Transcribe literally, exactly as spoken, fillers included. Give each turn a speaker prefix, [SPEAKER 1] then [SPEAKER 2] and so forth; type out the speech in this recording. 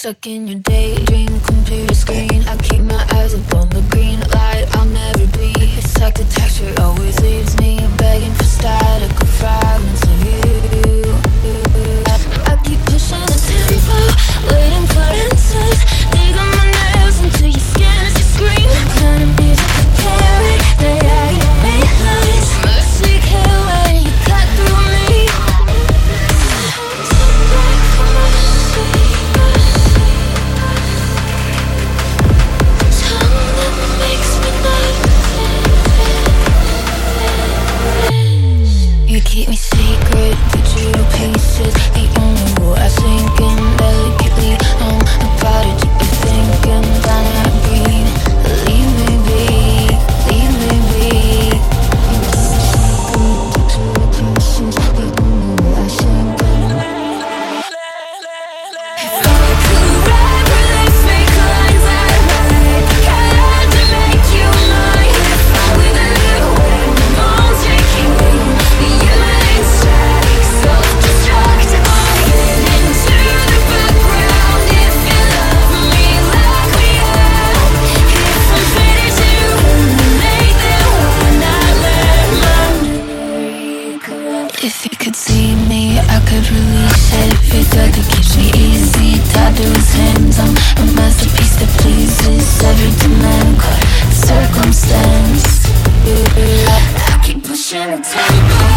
[SPEAKER 1] Stuck in your daydream, computer screen. I keep my eyes up on the green light. I'll never be. It's like the texture always leaves me begging for static or fragments of you. I keep pushing the tempo, waiting for answers. Digging my nails into your skin as you scream. Kind of music to carry the agony lines. Mercy kill when you cut through me. Take back from my sleep. You keep me secret, digital pieces. The only war I sink in delicately on the prodigy of thinking that I breathe. Leave me be, leave me be. The only war I sink in. If I could write, release, make lines I write. Had to make you mine. If I with you, when the bones taking me. If you could see me, I could release it. Feels like it keeps me easy. Tied to his hands, I'm a masterpiece that pleases every demand. Caught circumstance. I keep pushing the tempo.